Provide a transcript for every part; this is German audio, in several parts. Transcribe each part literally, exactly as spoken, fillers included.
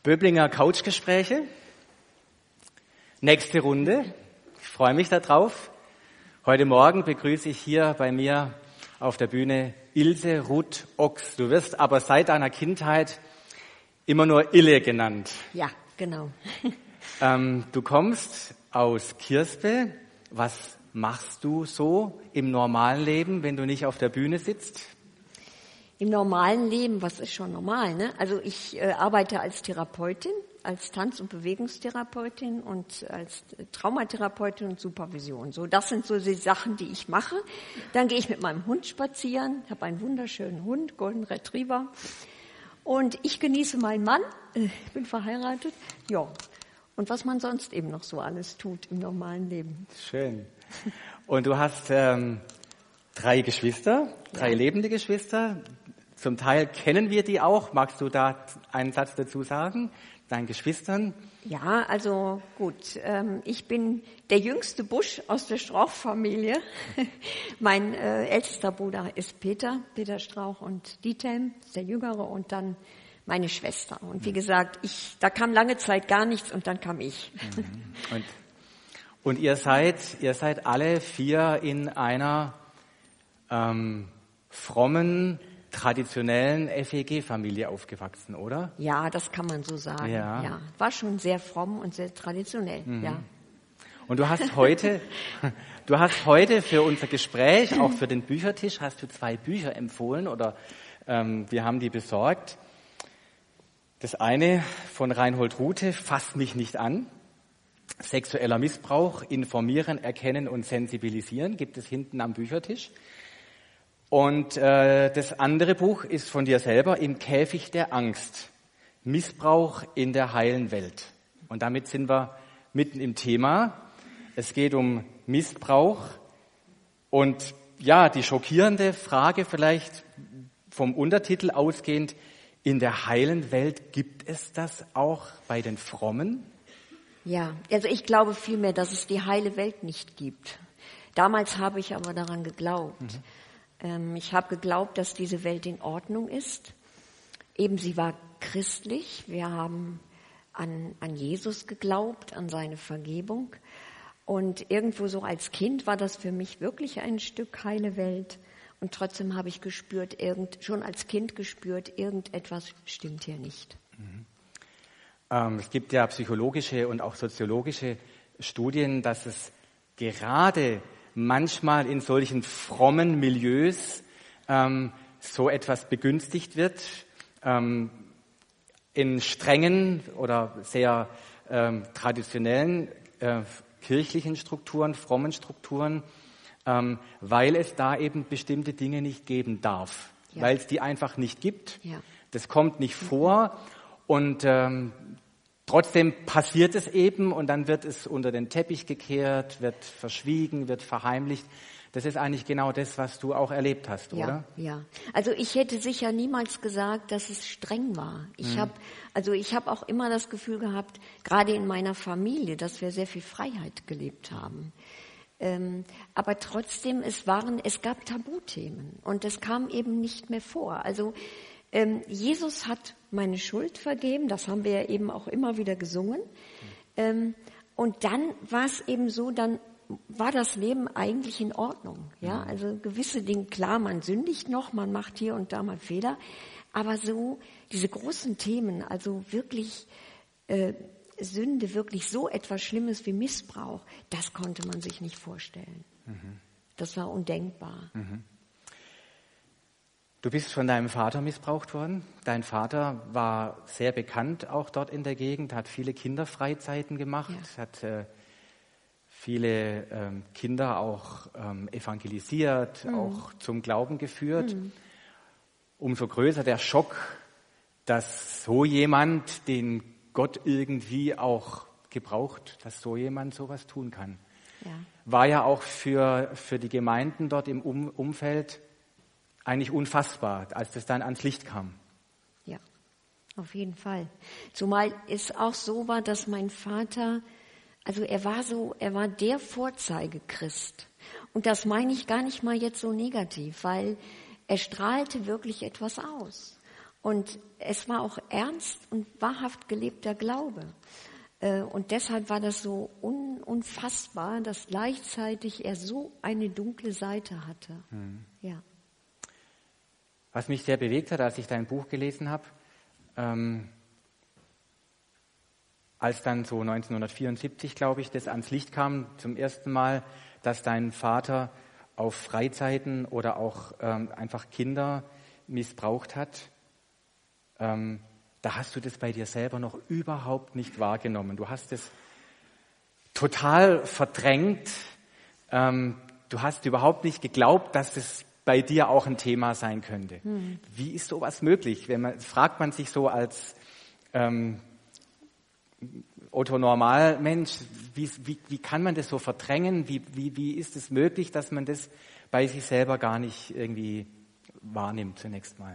Böblinger Couchgespräche. Nächste Runde. Ich freue mich darauf. Heute Morgen begrüße ich hier bei mir auf der Bühne Ilse Ruth Ochs. Du wirst aber seit deiner Kindheit immer nur Ille genannt. Ja, genau. ähm, du kommst aus Kirspe. Was machst du so im normalen Leben, wenn du nicht auf der Bühne sitzt? Im normalen Leben, was ist schon normal, ne? Also ich äh, arbeite als Therapeutin, als Tanz- und Bewegungstherapeutin und als Traumatherapeutin und Supervision. So, das sind so die Sachen, die ich mache. Dann gehe ich mit meinem Hund spazieren, habe einen wunderschönen Hund, Golden Retriever. Und ich genieße meinen Mann, ich bin verheiratet, ja. Und was man sonst eben noch so alles tut im normalen Leben. Schön. Und du hast ähm, drei Geschwister, drei ja. lebende Geschwister. Zum Teil kennen wir die auch. Magst du da einen Satz dazu sagen, deinen Geschwistern? Ja, also gut. Ähm, ich bin der jüngste Busch aus der Strauch-Familie. Mein äh, ältester Bruder ist Peter, Peter Strauch und Diethelm, ist der Jüngere, und dann meine Schwester. Und wie gesagt, ich, da kam lange Zeit gar nichts und dann kam ich. Und, und ihr seid, ihr seid alle vier in einer ähm, frommen, traditionellen F E G-Familie aufgewachsen, oder? Ja, das kann man so sagen. Ja. Ja. War schon sehr fromm und sehr traditionell, mhm. ja. Und du hast heute, du hast heute für unser Gespräch, auch für den Büchertisch, hast du zwei Bücher empfohlen oder ähm, wir haben die besorgt. Das eine von Reinhold Ruthe, Fass mich nicht an. Sexueller Missbrauch, informieren, erkennen und sensibilisieren, gibt es hinten am Büchertisch. Und äh, das andere Buch ist von dir selber, Im Käfig der Angst. Missbrauch in der heilen Welt. Und damit sind wir mitten im Thema. Es geht um Missbrauch. Und ja, die schockierende Frage vielleicht vom Untertitel ausgehend, in der heilen Welt gibt es das auch bei den Frommen? Ja, also ich glaube vielmehr, dass es die heile Welt nicht gibt. Damals habe ich aber daran geglaubt. Mhm. Ähm, ich habe geglaubt, dass diese Welt in Ordnung ist. Eben sie war christlich. Wir haben an, an Jesus geglaubt, an seine Vergebung. Und irgendwo so als Kind war das für mich wirklich ein Stück heile Welt. Und trotzdem habe ich gespürt, irgend, schon als Kind gespürt, irgendetwas stimmt hier nicht. Mhm. Ähm, es gibt ja psychologische und auch soziologische Studien, dass es gerade manchmal in solchen frommen Milieus ähm, so etwas begünstigt wird. Ähm, in strengen oder sehr ähm, traditionellen äh, kirchlichen Strukturen, frommen Strukturen, Ähm, weil es da eben bestimmte Dinge nicht geben darf, ja. weil es die einfach nicht gibt. Ja. Das kommt nicht vor und ähm, trotzdem passiert es eben und dann wird es unter den Teppich gekehrt, wird verschwiegen, wird verheimlicht. Das ist eigentlich genau das, was du auch erlebt hast, ja, oder? Ja. Also ich hätte sicher niemals gesagt, dass es streng war. Ich mhm. habe, also ich habe auch immer das Gefühl gehabt, gerade in meiner Familie, dass wir sehr viel Freiheit gelebt haben. Ähm, aber trotzdem, es waren, es gab Tabuthemen und es kam eben nicht mehr vor. Also ähm, Jesus hat meine Schuld vergeben, das haben wir ja eben auch immer wieder gesungen. Ähm, und dann war es eben so, dann war das Leben eigentlich in Ordnung. Ja, also gewisse Dinge, klar, man sündigt noch, man macht hier und da mal Fehler, aber so diese großen Themen, also wirklich äh, Sünde, wirklich so etwas Schlimmes wie Missbrauch, das konnte man sich nicht vorstellen. Mhm. Das war undenkbar. Mhm. Du bist von deinem Vater missbraucht worden. Dein Vater war sehr bekannt auch dort in der Gegend, hat viele Kinderfreizeiten gemacht, ja. hat äh, viele ähm, Kinder auch ähm, evangelisiert, mhm. auch zum Glauben geführt. Mhm. Umso größer der Schock, dass so jemand, den Gott irgendwie auch gebraucht, dass so jemand sowas tun kann. Ja. War ja auch für, für die Gemeinden dort im um- Umfeld eigentlich unfassbar, als das dann ans Licht kam. Ja, auf jeden Fall. Zumal es auch so war, dass mein Vater, also er war so, er war der Vorzeigechrist. Und das meine ich gar nicht mal jetzt so negativ, weil er strahlte wirklich etwas aus. Und es war auch ernst und wahrhaft gelebter Glaube. Und deshalb war das so un- unfassbar, dass gleichzeitig er so eine dunkle Seite hatte. Hm. Ja. Was mich sehr bewegt hat, als ich dein Buch gelesen habe, ähm, als dann so neunzehnhundertvierundsiebzig, glaube ich, das ans Licht kam zum ersten Mal, dass dein Vater auf Freizeiten oder auch ähm, einfach Kinder missbraucht hat, ähm, da hast du das bei dir selber noch überhaupt nicht wahrgenommen. Du hast es total verdrängt. Ähm, du hast überhaupt nicht geglaubt, dass es bei dir auch ein Thema sein könnte. Hm. Wie ist sowas möglich? Wenn man, fragt man sich so als ähm, Otto-Normal-Mensch, wie, wie, wie kann man das so verdrängen? Wie, wie, wie ist es möglich, dass man das bei sich selber gar nicht irgendwie wahrnimmt zunächst mal?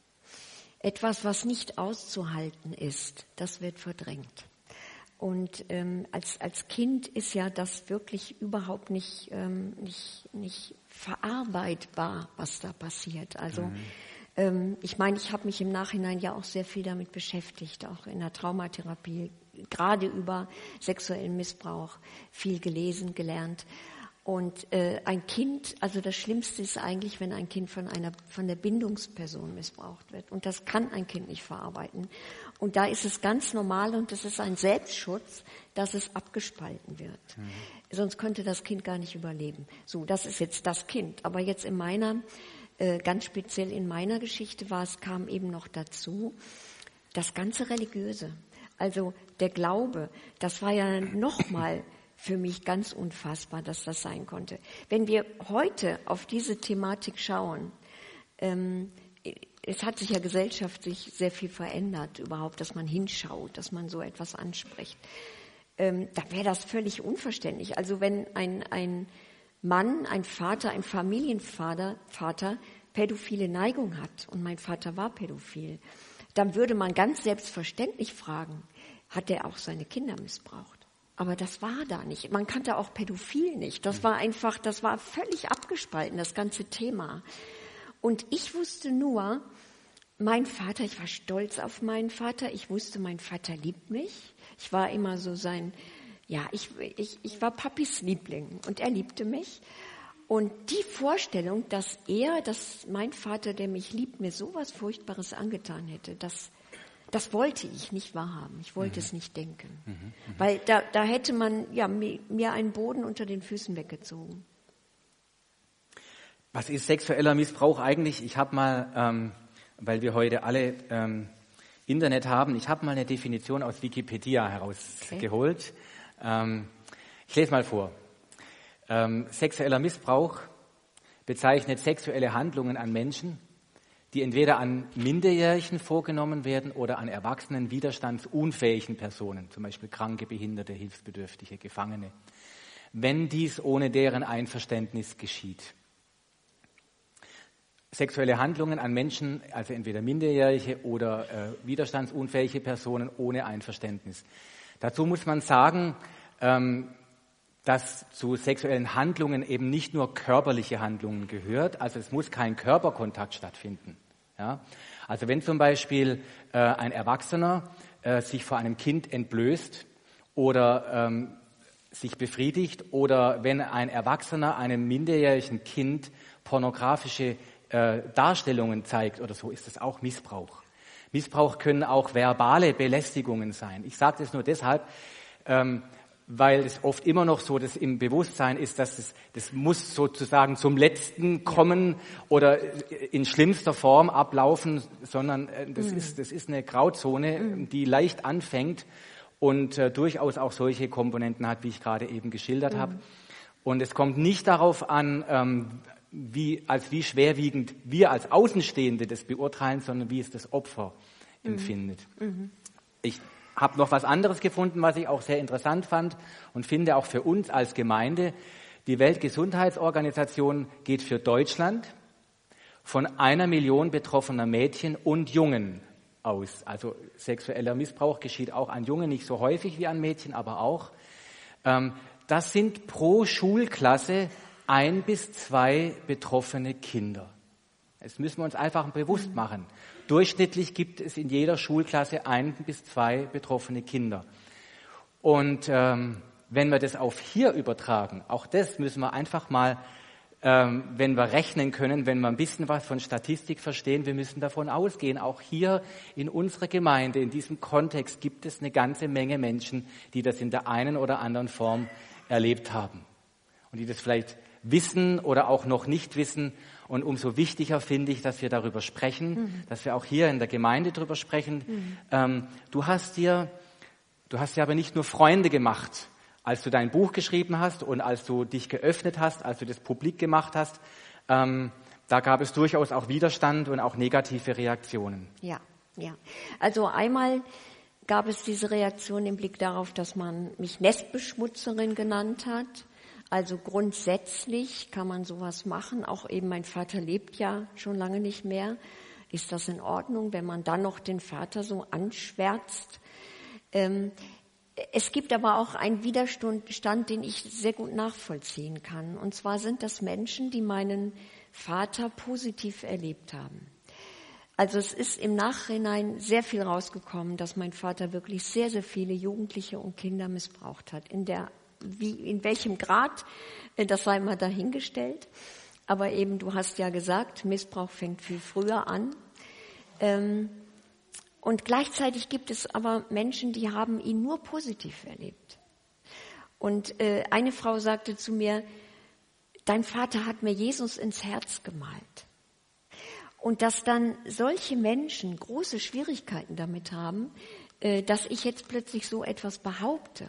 Etwas, was nicht auszuhalten ist, das wird verdrängt. Und ähm, als, als Kind ist ja das wirklich überhaupt nicht, ähm, nicht, nicht verarbeitbar, was da passiert. Also mhm. ähm, ich meine, ich habe mich im Nachhinein ja auch sehr viel damit beschäftigt, auch in der Traumatherapie, gerade über sexuellen Missbrauch, viel gelesen, gelernt. Und äh, ein Kind, also das Schlimmste ist eigentlich, wenn ein Kind von einer von der Bindungsperson missbraucht wird. Und das kann ein Kind nicht verarbeiten. Und da ist es ganz normal und das ist ein Selbstschutz, dass es abgespalten wird. Mhm. Sonst könnte das Kind gar nicht überleben. So, das ist jetzt das Kind. Aber jetzt in meiner, äh, ganz speziell in meiner Geschichte war es, kam eben noch dazu, das ganze Religiöse. Also der Glaube, das war ja nochmal für mich ganz unfassbar, dass das sein konnte. Wenn wir heute auf diese Thematik schauen, ähm, es hat sich ja gesellschaftlich sehr viel verändert, überhaupt, dass man hinschaut, dass man so etwas anspricht. Ähm, da wäre das völlig unverständlich. Also wenn ein, ein Mann, ein Vater, ein Familienvater Vater pädophile Neigung hat und mein Vater war pädophil, dann würde man ganz selbstverständlich fragen, hat er auch seine Kinder missbraucht? Aber das war da nicht. Man kannte auch Pädophil nicht. Das war einfach, das war völlig abgespalten, das ganze Thema. Und ich wusste nur, mein Vater, ich war stolz auf meinen Vater. Ich wusste, mein Vater liebt mich. Ich war immer so sein, ja, ich, ich, ich war Papis Liebling und er liebte mich. Und die Vorstellung, dass er, dass mein Vater, der mich liebt, mir sowas Furchtbares angetan hätte, das Das wollte ich nicht wahrhaben. Ich wollte mhm. es nicht denken. Mhm, mh. Weil da, da hätte man ja, mir, mir einen Boden unter den Füßen weggezogen. Was ist sexueller Missbrauch eigentlich? Ich habe mal, ähm, weil wir heute alle ähm, Internet haben, ich habe mal eine Definition aus Wikipedia herausgeholt. Okay. Ähm, ich lese mal vor. Ähm, sexueller Missbrauch bezeichnet sexuelle Handlungen an Menschen, die entweder an Minderjährigen vorgenommen werden oder an erwachsenen, widerstandsunfähigen Personen, zum Beispiel Kranke, Behinderte, Hilfsbedürftige, Gefangene, wenn dies ohne deren Einverständnis geschieht. Sexuelle Handlungen an Menschen, also entweder Minderjährige oder äh, widerstandsunfähige Personen ohne Einverständnis. Dazu muss man sagen, ähm, dass zu sexuellen Handlungen eben nicht nur körperliche Handlungen gehört, also es muss kein Körperkontakt stattfinden. Ja? Also wenn zum Beispiel äh, ein Erwachsener äh, sich vor einem Kind entblößt oder ähm, sich befriedigt oder wenn ein Erwachsener einem minderjährigen Kind pornografische äh, Darstellungen zeigt oder so, ist das auch Missbrauch. Missbrauch können auch verbale Belästigungen sein. Ich sage das nur deshalb, ähm, weil es oft immer noch so das im Bewusstsein ist, dass es, das muss sozusagen zum Letzten kommen oder in schlimmster Form ablaufen, sondern das mhm. ist, das ist eine Grauzone, mhm. die leicht anfängt und äh, durchaus auch solche Komponenten hat, wie ich gerade eben geschildert mhm. habe. Und es kommt nicht darauf an, ähm, wie, als wie schwerwiegend wir als Außenstehende das beurteilen, sondern wie es das Opfer mhm. empfindet. Mhm. Ich habe noch was anderes gefunden, was ich auch sehr interessant fand und finde auch für uns als Gemeinde. Die Weltgesundheitsorganisation geht für Deutschland von einer Million betroffener Mädchen und Jungen aus. Also sexueller Missbrauch geschieht auch an Jungen, nicht so häufig wie an Mädchen, aber auch. Das sind pro Schulklasse ein bis zwei betroffene Kinder. Das müssen wir uns einfach bewusst machen. durchschnittlich gibt es in jeder Schulklasse ein bis zwei betroffene Kinder. Und ähm, wenn wir das auf hier übertragen, auch das müssen wir einfach mal, ähm, wenn wir rechnen können, wenn wir ein bisschen was von Statistik verstehen, wir müssen davon ausgehen, auch hier in unserer Gemeinde, in diesem Kontext gibt es eine ganze Menge Menschen, die das in der einen oder anderen Form erlebt haben und die das vielleicht wissen oder auch noch nicht wissen. Und umso wichtiger finde ich, dass wir darüber sprechen, mhm. dass wir auch hier in der Gemeinde darüber sprechen. Mhm. Ähm, du hast dir, du hast dir aber nicht nur Freunde gemacht, als du dein Buch geschrieben hast und als du dich geöffnet hast, als du das publik gemacht hast. Ähm, da gab es durchaus auch Widerstand und auch negative Reaktionen. Ja, ja. Also einmal gab es diese Reaktion im Blick darauf, dass man mich Nestbeschmutzerin genannt hat. Also grundsätzlich kann man sowas machen. Auch eben mein Vater lebt ja schon lange nicht mehr. Ist das in Ordnung, wenn man dann noch den Vater so anschwärzt? Ähm, es gibt aber auch einen Widerstand, den ich sehr gut nachvollziehen kann. Und zwar sind das Menschen, die meinen Vater positiv erlebt haben. Also es ist im Nachhinein sehr viel rausgekommen, dass mein Vater wirklich sehr, sehr viele Jugendliche und Kinder missbraucht hat. In der Wie, in welchem Grad, das sei mal dahingestellt. Aber eben, du hast ja gesagt, Missbrauch fängt viel früher an. Ähm, und gleichzeitig gibt es aber Menschen, die haben ihn nur positiv erlebt. Und äh, eine Frau sagte zu mir, dein Vater hat mir Jesus ins Herz gemalt. Und dass dann solche Menschen große Schwierigkeiten damit haben, äh, dass ich jetzt plötzlich so etwas behaupte.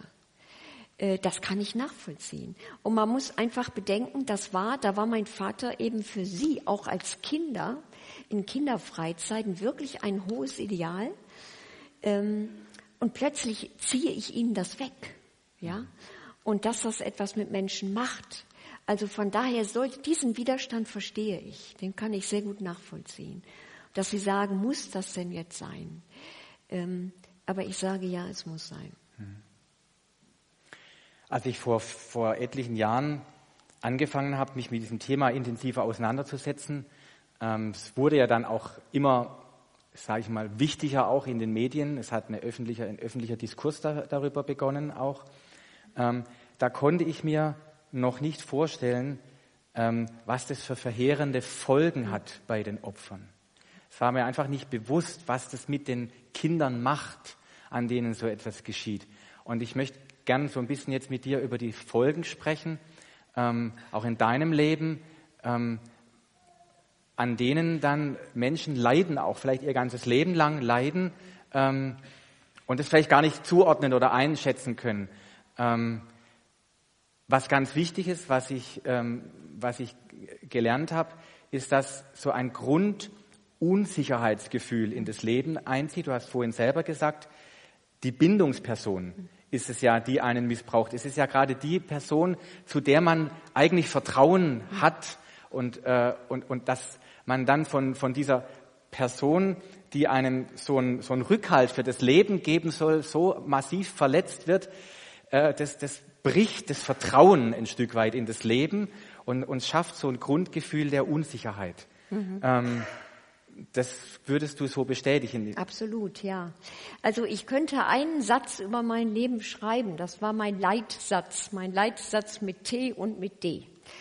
Das kann ich nachvollziehen. Und man muss einfach bedenken, das war, da war mein Vater eben für sie, auch als Kinder, in Kinderfreizeiten wirklich ein hohes Ideal. Und plötzlich ziehe ich ihnen das weg. Ja? Und dass das etwas mit Menschen macht. Also von daher, soll, diesen Widerstand verstehe ich. Den kann ich sehr gut nachvollziehen. Dass sie sagen, muss das denn jetzt sein? Aber ich sage, ja, es muss sein. Hm. Als ich vor, vor etlichen Jahren angefangen habe, mich mit diesem Thema intensiver auseinanderzusetzen, ähm, es wurde ja dann auch immer, sage ich mal, wichtiger auch in den Medien. Es hat eine öffentliche, ein öffentlicher Diskurs da, darüber begonnen auch. Ähm, da konnte ich mir noch nicht vorstellen, ähm, was das für verheerende Folgen hat bei den Opfern. Es war mir einfach nicht bewusst, was das mit den Kindern macht, an denen so etwas geschieht. Und ich möchte gern so ein bisschen jetzt mit dir über die Folgen sprechen, ähm, auch in deinem Leben, ähm, an denen dann Menschen leiden, auch vielleicht ihr ganzes Leben lang leiden ähm, und es vielleicht gar nicht zuordnen oder einschätzen können. Ähm, was ganz wichtig ist, was ich, ähm, was ich gelernt habe, ist, dass so ein Grundunsicherheitsgefühl in das Leben einzieht. Du hast vorhin selber gesagt, die Bindungsperson ist es ja, die einen missbraucht. Es ist ja gerade die Person, zu der man eigentlich Vertrauen hat und, äh, und, und dass man dann von, von dieser Person, die einem so einen so einen Rückhalt für das Leben geben soll, so massiv verletzt wird, äh, das, das bricht das Vertrauen ein Stück weit in das Leben und, und schafft so ein Grundgefühl der Unsicherheit. Mhm. Ähm, Das würdest du so bestätigen? Absolut, ja. Also ich könnte einen Satz über mein Leben schreiben. Das war mein Leitsatz, mein Leitsatz mit T und mit D.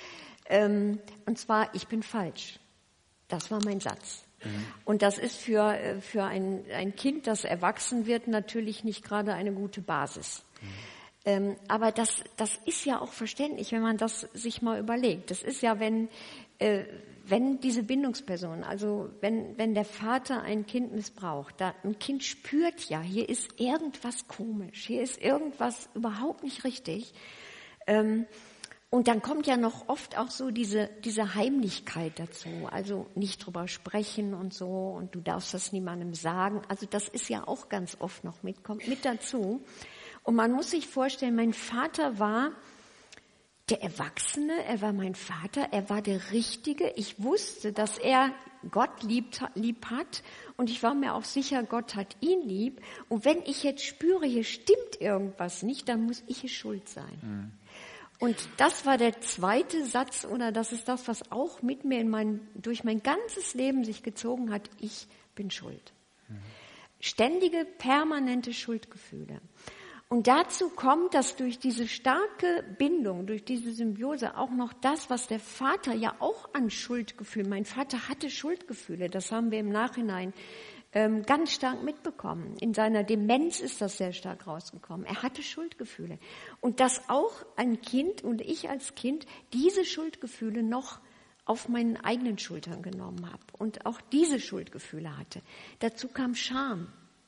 Ähm, und zwar, ich bin falsch. Das war mein Satz. Mhm. Und das ist für, für ein, ein Kind, das erwachsen wird, natürlich nicht gerade eine gute Basis. Mhm. Ähm, aber das, das ist ja auch verständlich, wenn man das sich mal überlegt. Das ist ja, wenn... Äh, Wenn diese Bindungsperson, also wenn, wenn der Vater ein Kind missbraucht, da, ein Kind spürt ja, hier ist irgendwas komisch, hier ist irgendwas überhaupt nicht richtig. Ähm, und dann kommt ja noch oft auch so diese, diese Heimlichkeit dazu, also nicht drüber sprechen und so und du darfst das niemandem sagen. Also das ist ja auch ganz oft noch mit, kommt mit dazu. Und man muss sich vorstellen, mein Vater war der Erwachsene, er war mein Vater, er war der Richtige. Ich wusste, dass er Gott liebt, lieb hat und ich war mir auch sicher, Gott hat ihn lieb. Und wenn ich jetzt spüre, hier stimmt irgendwas nicht, dann muss ich es schuld sein. Mhm. Und das war der zweite Satz oder das ist das, was auch mit mir in mein, durch mein ganzes Leben sich gezogen hat. Ich bin schuld. Mhm. Ständige, permanente Schuldgefühle. Und dazu kommt, dass durch diese starke Bindung, durch diese Symbiose auch noch das, was der Vater ja auch an Schuldgefühlen, mein Vater hatte Schuldgefühle, das haben wir im Nachhinein ähm, ganz stark mitbekommen. In seiner Demenz ist das sehr stark rausgekommen. Er hatte Schuldgefühle. Und dass auch ein Kind und ich als Kind diese Schuldgefühle noch auf meinen eigenen Schultern genommen habe und auch diese Schuldgefühle hatte. Dazu kam Scham.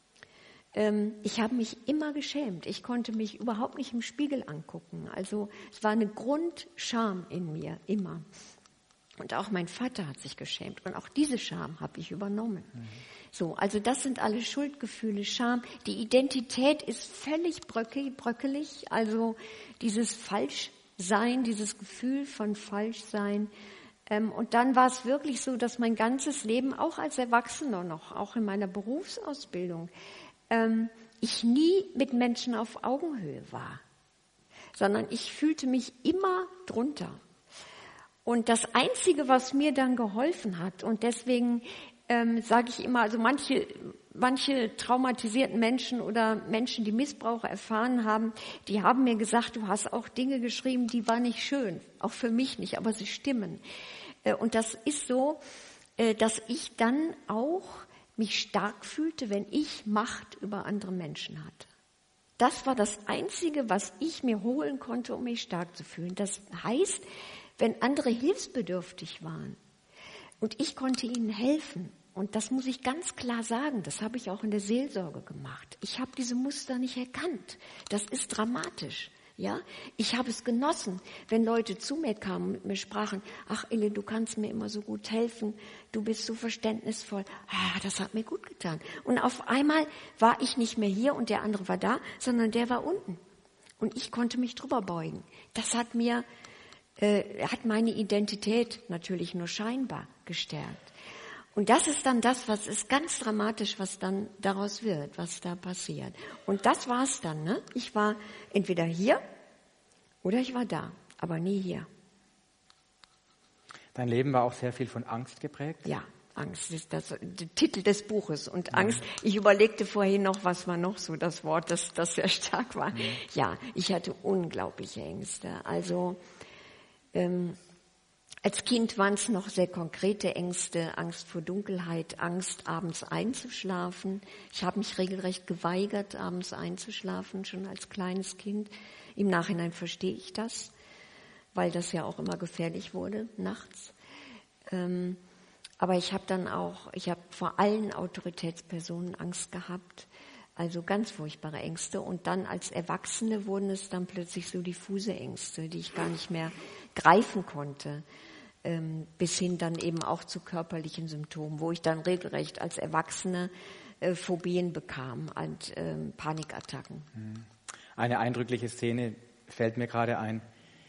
Ich habe mich immer geschämt. Ich konnte mich überhaupt nicht im Spiegel angucken. Also es war eine Grundscham in mir, immer. Und auch mein Vater hat sich geschämt. Und auch diese Scham habe ich übernommen. Mhm. So, also das sind alle Schuldgefühle, Scham. Die Identität ist völlig bröckelig. Also dieses Falschsein, dieses Gefühl von Falschsein. Und dann war es wirklich so, dass mein ganzes Leben, auch als Erwachsener noch, auch in meiner Berufsausbildung, ich nie mit Menschen auf Augenhöhe war, sondern ich fühlte mich immer drunter. Und das Einzige, was mir dann geholfen hat, und deswegen ähm, sage ich immer, also manche, manche traumatisierten Menschen oder Menschen, die Missbrauch erfahren haben, die haben mir gesagt, du hast auch Dinge geschrieben, die waren nicht schön, auch für mich nicht, aber sie stimmen. Äh, und das ist so, äh, dass ich dann auch mich stark fühlte, wenn ich Macht über andere Menschen hatte. Das war das Einzige, was ich mir holen konnte, um mich stark zu fühlen. Das heißt, wenn andere hilfsbedürftig waren und ich konnte ihnen helfen, und das muss ich ganz klar sagen, das habe ich auch in der Seelsorge gemacht. Ich habe diese Muster nicht erkannt. Das ist dramatisch. Ja, ich habe es genossen, wenn Leute zu mir kamen und mit mir sprachen, ach Ille, du kannst mir immer so gut helfen, du bist so verständnisvoll. Ah, das hat mir gut getan. Und auf einmal war ich nicht mehr hier und der andere war da, sondern der war unten. Und ich konnte mich drüber beugen. Das hat mir, äh, hat meine Identität natürlich nur scheinbar gestärkt. Und das ist dann das, was ist ganz dramatisch, was dann daraus wird, was da passiert. Und das war's dann, ne? Ich war entweder hier oder ich war da, aber nie hier. Dein Leben war auch sehr viel von Angst geprägt? Ja, Angst ist das, der Titel des Buches. Und Angst, mhm. ich überlegte vorhin noch, was war noch so das Wort, das, das sehr stark war. Mhm. Ja, ich hatte unglaubliche Ängste. Also, ähm, als Kind waren es noch sehr konkrete Ängste, Angst vor Dunkelheit, Angst, abends einzuschlafen. Ich habe mich regelrecht geweigert, abends einzuschlafen, schon als kleines Kind. Im Nachhinein verstehe ich das, weil das ja auch immer gefährlich wurde, nachts. Ähm, aber ich habe dann auch, ich habe vor allen Autoritätspersonen Angst gehabt, also ganz furchtbare Ängste. Und dann als Erwachsene wurden es dann plötzlich so diffuse Ängste, die ich gar nicht mehr greifen konnte. Bis hin dann eben auch zu körperlichen Symptomen, wo ich dann regelrecht als Erwachsene äh, Phobien bekam und ähm, Panikattacken. Eine eindrückliche Szene fällt mir gerade ein,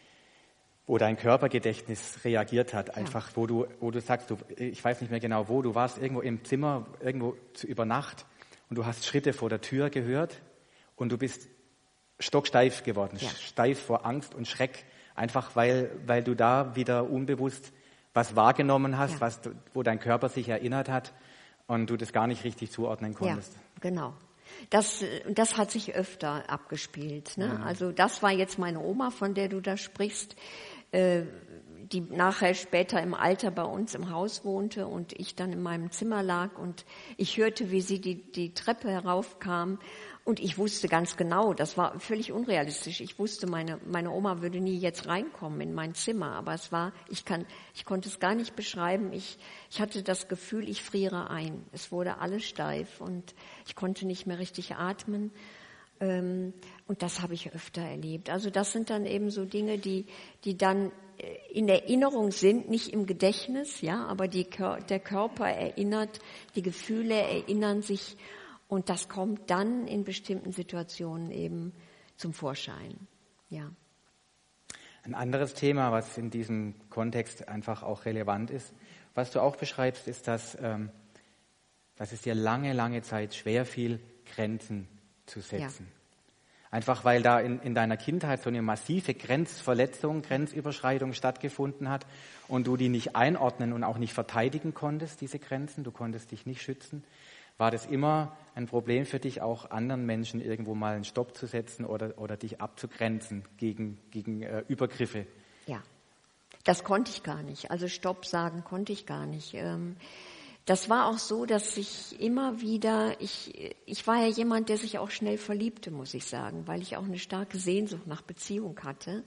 wo dein Körpergedächtnis reagiert hat, einfach, ja. wo du, wo du sagst, du, ich weiß nicht mehr genau wo, du warst irgendwo im Zimmer, irgendwo zu, über Nacht und du hast Schritte vor der Tür gehört und du bist stocksteif geworden, ja. steif vor Angst und Schreck. Einfach weil, weil du da wieder unbewusst was wahrgenommen hast, ja. was, wo dein Körper sich erinnert hat und du das gar nicht richtig zuordnen konntest. Ja, genau. Das, das hat sich öfter abgespielt. Ne? Mhm. Also das war jetzt meine Oma, von der du da sprichst, äh, die nachher später im Alter bei uns im Haus wohnte und ich dann in meinem Zimmer lag und ich hörte, wie sie die, die Treppe heraufkam. Und ich wusste ganz genau, das war völlig unrealistisch. Ich wusste, meine, meine Oma würde nie jetzt reinkommen in mein Zimmer. Aber es war, ich kann, ich konnte es gar nicht beschreiben. Ich, ich hatte das Gefühl, ich friere ein. Es wurde alles steif und ich konnte nicht mehr richtig atmen. Und das habe ich öfter erlebt. Also das sind dann eben so Dinge, die, die dann in Erinnerung sind, nicht im Gedächtnis, ja, aber die, der Körper erinnert, die Gefühle erinnern sich. Und das kommt dann in bestimmten Situationen eben zum Vorschein. Ja. Ein anderes Thema, was in diesem Kontext einfach auch relevant ist, was du auch beschreibst, ist, dass, ähm, dass es dir lange, lange Zeit schwer fiel, Grenzen zu setzen. Ja. Einfach weil da in, in deiner Kindheit so eine massive Grenzverletzung, Grenzüberschreitung stattgefunden hat und du die nicht einordnen und auch nicht verteidigen konntest, diese Grenzen, du konntest dich nicht schützen, war das immer ein Problem für dich, auch anderen Menschen irgendwo mal einen Stopp zu setzen oder, oder dich abzugrenzen gegen, gegen äh, Übergriffe? Ja, das konnte ich gar nicht. Also Stopp sagen konnte ich gar nicht. Ähm, Das war auch so, dass ich immer wieder, ich, ich war ja jemand, der sich auch schnell verliebte, muss ich sagen, weil ich auch eine starke Sehnsucht nach Beziehung hatte.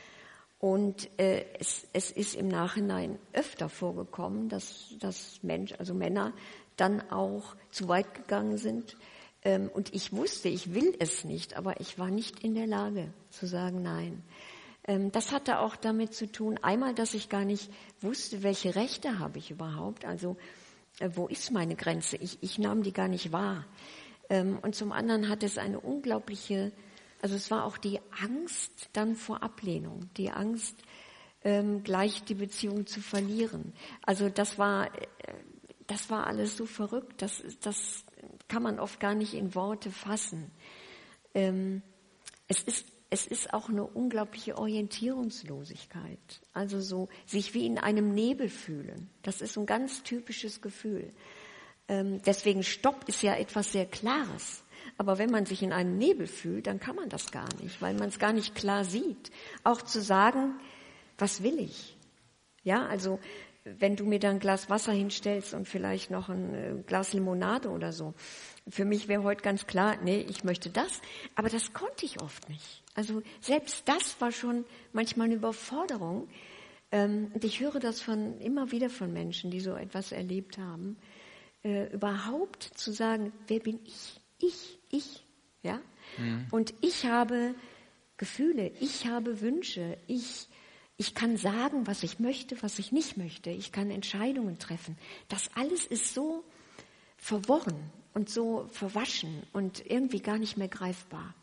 Und äh, es, es ist im Nachhinein öfter vorgekommen, dass, dass Mensch, also Männer dann auch zu weit gegangen sind. Ähm, und ich wusste, ich will es nicht, aber ich war nicht in der Lage zu sagen Nein. Ähm, das hatte auch damit zu tun, einmal, dass ich gar nicht wusste, welche Rechte habe ich überhaupt, also wo ist meine Grenze? Ich, ich nahm die gar nicht wahr. Ähm, und zum anderen hat es eine unglaubliche, also es war auch die Angst dann vor Ablehnung, die Angst, ähm, gleich die Beziehung zu verlieren. Also das war, äh, das war alles so verrückt, das, das kann man oft gar nicht in Worte fassen. Ähm, es ist Es ist auch eine unglaubliche Orientierungslosigkeit. Also so sich wie in einem Nebel fühlen. Das ist ein ganz typisches Gefühl. Ähm, deswegen Stopp ist ja etwas sehr Klares. Aber wenn man sich in einem Nebel fühlt, dann kann man das gar nicht, weil man es gar nicht klar sieht. Auch zu sagen, was will ich? Ja, also wenn du mir dann ein Glas Wasser hinstellst und vielleicht noch ein Glas Limonade oder so. Für mich wäre heute ganz klar, nee, ich möchte das. Aber das konnte ich oft nicht. Also selbst das war schon manchmal eine Überforderung. Und ich höre das von immer wieder von Menschen, die so etwas erlebt haben, äh, überhaupt zu sagen, wer bin ich? Ich, ich, ja. Mhm. Und ich habe Gefühle, ich habe Wünsche, ich Ich kann sagen, was ich möchte, was ich nicht möchte. Ich kann Entscheidungen treffen. Das alles ist so verworren und so verwaschen und irgendwie gar nicht mehr greifbar.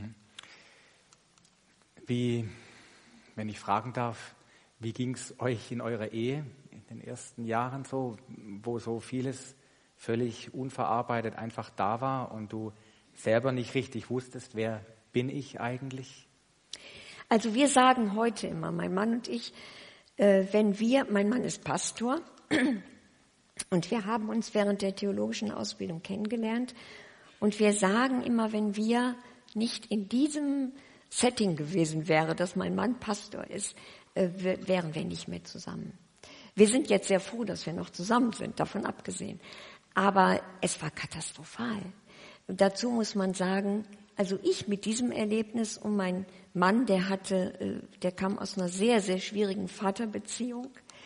Wie, wenn ich fragen darf, wie ging es euch in eurer Ehe in den ersten Jahren so, wo so vieles völlig unverarbeitet einfach da war und du selber nicht richtig wusstest, wer bin ich eigentlich? Also wir sagen heute immer, mein Mann und ich, äh, wenn wir, mein Mann ist Pastor und wir haben uns während der theologischen Ausbildung kennengelernt und wir sagen immer, wenn wir nicht in diesem Setting gewesen wären, dass mein Mann Pastor ist, äh, wären wir nicht mehr zusammen. Wir sind jetzt sehr froh, dass wir noch zusammen sind, davon abgesehen. Aber es war katastrophal. Und dazu muss man sagen, also ich mit diesem Erlebnis und mein Mann, der hatte, der kam aus einer sehr, sehr schwierigen Vaterbeziehung.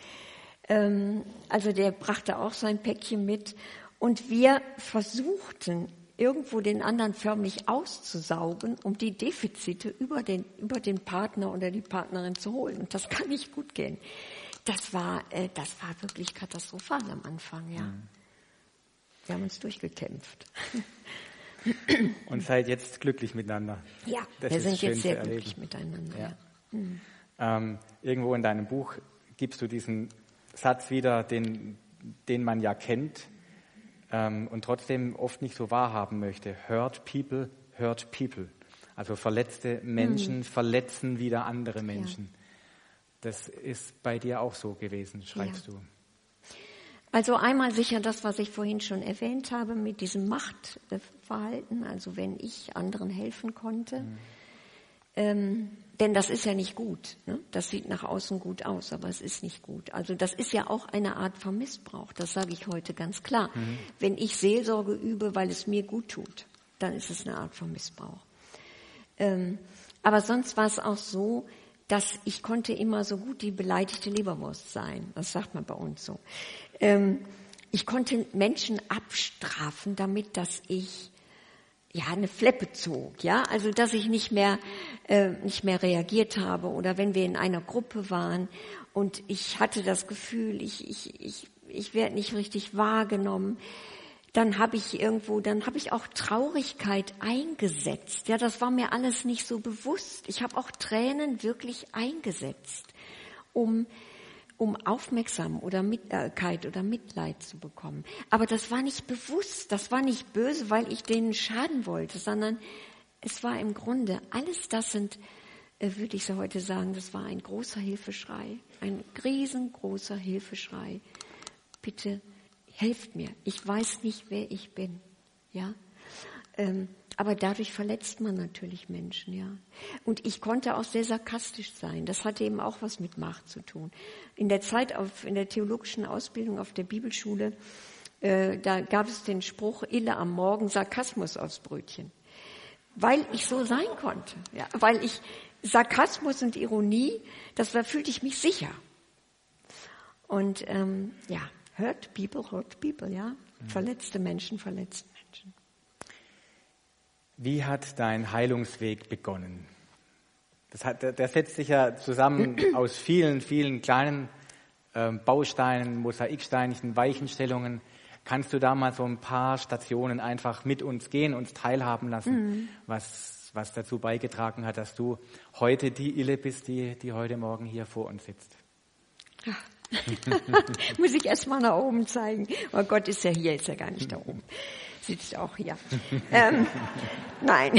Also der brachte auch sein Päckchen mit. Und wir versuchten, irgendwo den anderen förmlich auszusaugen, um die Defizite über den, über den Partner oder die Partnerin zu holen. Und das kann nicht gut gehen. Das war, das war wirklich katastrophal am Anfang, ja. Wir haben uns durchgekämpft. Und seid jetzt glücklich miteinander. Ja, das wir sind jetzt sehr glücklich miteinander. Ja. Ja. Mhm. Ähm, irgendwo in deinem Buch gibst du diesen Satz wieder, den, den man ja kennt ähm, und trotzdem oft nicht so wahrhaben möchte. Hurt people, hurt people. Also verletzte Menschen mhm. verletzen wieder andere Menschen. Ja. Das ist bei dir auch so gewesen, schreibst ja. du. Also einmal sicher das, was ich vorhin schon erwähnt habe, mit diesem Machtverhalten, also wenn ich anderen helfen konnte. Mhm. Ähm, denn das ist ja nicht gut. Ne? Das sieht nach außen gut aus, aber es ist nicht gut. Also das ist ja auch eine Art von Missbrauch, das sage ich heute ganz klar. Mhm. Wenn ich Seelsorge übe, weil es mir gut tut, dann ist es eine Art von Missbrauch. Ähm, aber sonst war es auch so, dass ich konnte immer so gut die beleidigte Leberwurst sein. Das sagt man bei uns so. Ähm, ich konnte Menschen abstrafen, damit, dass ich ja eine Fleppe zog, ja, also dass ich nicht mehr äh, nicht mehr reagiert habe oder wenn wir in einer Gruppe waren und ich hatte das Gefühl, ich ich ich ich werde nicht richtig wahrgenommen. Dann habe ich irgendwo, dann habe ich auch Traurigkeit eingesetzt. Ja, das war mir alles nicht so bewusst. Ich habe auch Tränen wirklich eingesetzt, um, um Aufmerksamkeit oder Mitleid oder Mitleid zu bekommen. Aber das war nicht bewusst, das war nicht böse, weil ich denen schaden wollte, sondern es war im Grunde, alles das sind, äh, würde ich so heute sagen, das war ein großer Hilfeschrei, ein riesengroßer Hilfeschrei. Bitte helft mir, ich weiß nicht, wer ich bin, ja. Ähm, aber dadurch verletzt man natürlich Menschen, ja. Und ich konnte auch sehr sarkastisch sein. Das hatte eben auch was mit Macht zu tun. In der Zeit auf, in der theologischen Ausbildung auf der Bibelschule, äh, da gab es den Spruch, Ille am Morgen, Sarkasmus aufs Brötchen. Weil ich so sein konnte, ja. Weil ich Sarkasmus und Ironie, das war, fühlte ich mich sicher. Und, ähm, ja, hurt people, hurt people, ja. Verletzte Menschen, verletzte Menschen. Wie hat dein Heilungsweg begonnen? Das hat, der setzt sich ja zusammen aus vielen, vielen kleinen ähm, Bausteinen, Mosaiksteinchen, Weichenstellungen. Kannst du da mal so ein paar Stationen einfach mit uns gehen, uns teilhaben lassen, mhm. was, was dazu beigetragen hat, dass du heute die Ille bist, die, die heute Morgen hier vor uns sitzt? Ja. Muss ich erst mal nach oben zeigen. Oh Gott ist ja hier, ist ja gar nicht da oben. Sitzt auch hier. ähm, nein.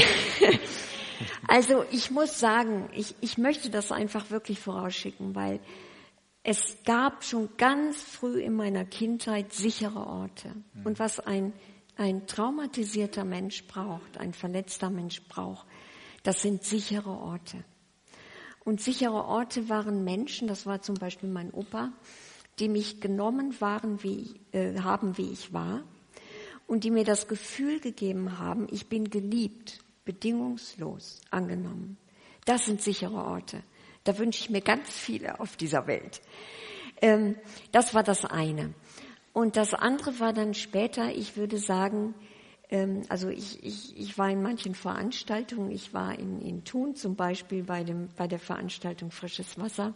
Also ich muss sagen, ich, ich möchte das einfach wirklich vorausschicken, weil es gab schon ganz früh in meiner Kindheit sichere Orte. Und was ein, ein traumatisierter Mensch braucht, ein verletzter Mensch braucht, das sind sichere Orte. Und sichere Orte waren Menschen, das war zum Beispiel mein Opa, die mich genommen waren, wie, äh, haben, wie ich war und die mir das Gefühl gegeben haben, ich bin geliebt, bedingungslos angenommen. Das sind sichere Orte. Da wünsche ich mir ganz viele auf dieser Welt. Ähm, das war das eine. Und das andere war dann später, ich würde sagen, ähm, also ich, ich, ich war in manchen Veranstaltungen, ich war in, in Thun zum Beispiel bei, dem, bei der Veranstaltung Frisches Wasser,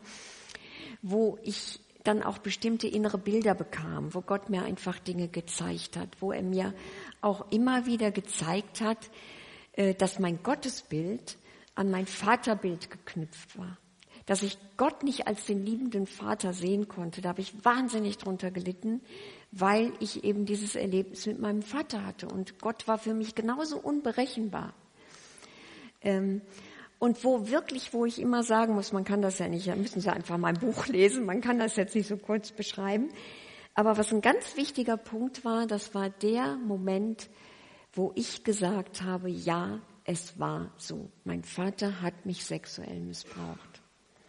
wo ich dann auch bestimmte innere Bilder bekam, wo Gott mir einfach Dinge gezeigt hat, wo er mir auch immer wieder gezeigt hat, äh, dass mein Gottesbild an mein Vaterbild geknüpft war. Dass ich Gott nicht als den liebenden Vater sehen konnte. Da habe ich wahnsinnig drunter gelitten, weil ich eben dieses Erlebnis mit meinem Vater hatte. Und Gott war für mich genauso unberechenbar. Ähm, und wo wirklich, wo ich immer sagen muss, man kann das ja nicht, da müssen Sie einfach mein Buch lesen, man kann das jetzt nicht so kurz beschreiben. Aber was ein ganz wichtiger Punkt war, das war der Moment, wo ich gesagt habe, ja, es war so. Mein Vater hat mich sexuell missbraucht.